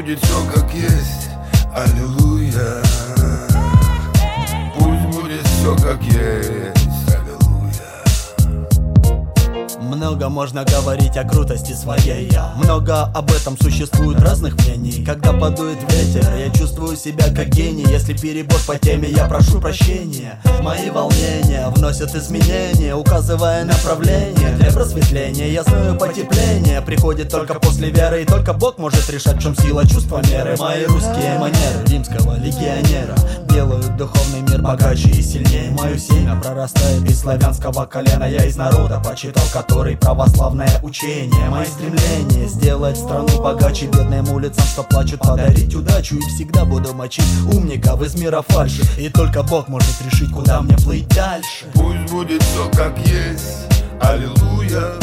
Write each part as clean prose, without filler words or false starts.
будет все как есть, аллилуйя. Пусть будет все как есть, аллилуйя. Много можно говорить о крутости своей, много об этом существует разных мнений. Когда подует ветер, я чувствую себя как гений. Если перебор по теме, я прошу прощения. Мои волнения вносят изменения, указывая направление для просветления. Я знаю, потепление приходит только после веры, и только Бог может решать, в чем сила чувства меры. Мои русские манеры римского легионера делают духовный мир богаче и сильнее. Мое семя прорастает из славянского колена. Я из народа почитал, который православное учение. Мои стремления сделать страну богаче, бедным улицам, что плачут, подарить удачу. И всегда буду мочить умников из мира фальши, и только Бог может решить, куда мне плыть дальше. Пусть будет все как есть, аллилуйя.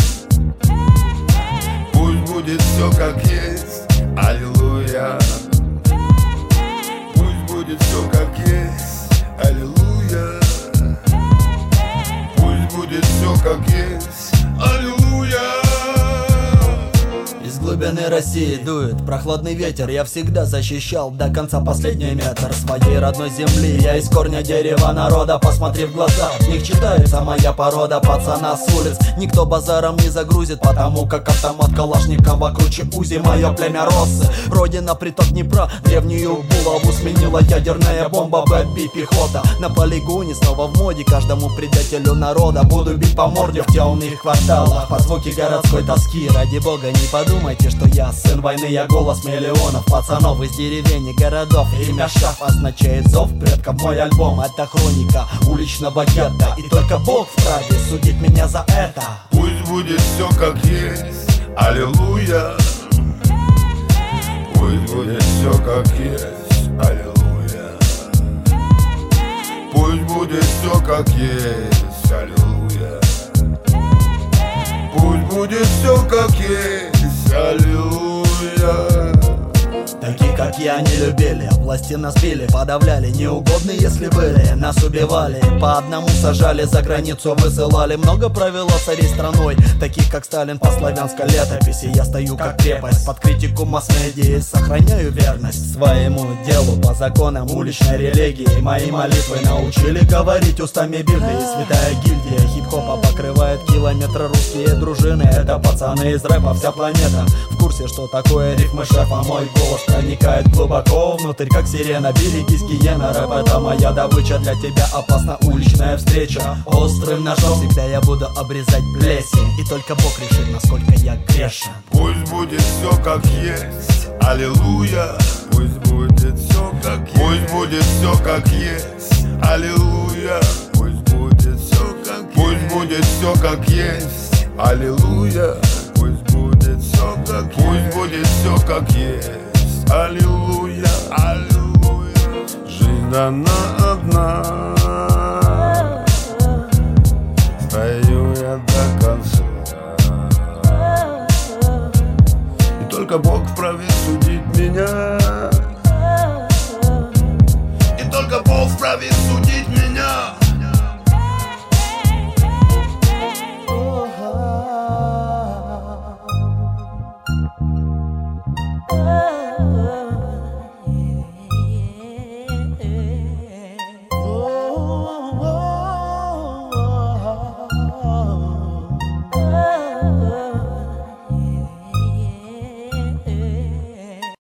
Пусть будет все как есть, аллилуйя. Пусть будет все как есть, аллилуйя. Пусть будет все как есть, аллилуйя. Из глубины России дует прохладный ветер. Я всегда защищал до конца последний метр своей родной земли. Я из корня дерева народа, посмотри в глаза, в них читается моя порода. Пацана с улиц никто базаром не загрузит, потому как автомат Калашникова круче Узи. Мое племя Россы, родина приток Днепра. Древнюю булаву сменила ядерная бомба, бэби пехота. На полигоне снова в моде, каждому предателю народа буду бить по морде в темных кварталах под звуки городской тоски. Ради бога, не подумайте, что я сын войны, я голос миллионов пацанов из деревень и городов. Имя Шаф означает зов предков. Мой альбом — это хроника уличного гетто, и только Бог вправе судить меня за это. Пусть будет все как есть, аллилуйя. Пусть будет все как есть, аллилуйя. Пусть будет все как есть, аллилуйя. Пусть будет все как есть, аллилуйя. Такие, как я, не любили, власти нас били, подавляли, неугодны, если были. Нас убивали, по одному сажали, за границу высылали. Много правила царей страной, таких как Сталин по славянской летописи. Я стою как крепость под критику масс-медиа, сохраняю верность своему делу по законам уличной религии. Мои молитвы научили говорить устами Библии. Святая гильдия хип-хопа покрывает километры. Русские дружины — это пацаны из рэпа, вся планета в курсе, что такое рифмы шефа. Мой голос проникает глубоко внутрь, как сирена. Берегись, гиена, рэп — это моя добыча. Для тебя опасна уличная встреча. Острым ножом всегда я буду обрезать плесень, и только Бог решит, насколько я грешен. Пусть будет все как есть, аллилуйя. Пусть будет все как есть. Пусть будет все как есть, аллилуйя. Пусть будет все как есть. Пусть будет все как есть, аллилуйя. Пусть будет все как есть. Пусть будет все как есть, аллилуйя, аллилуйя. Жизнь дана одна, стою я до конца, и только Бог вправе судить меня.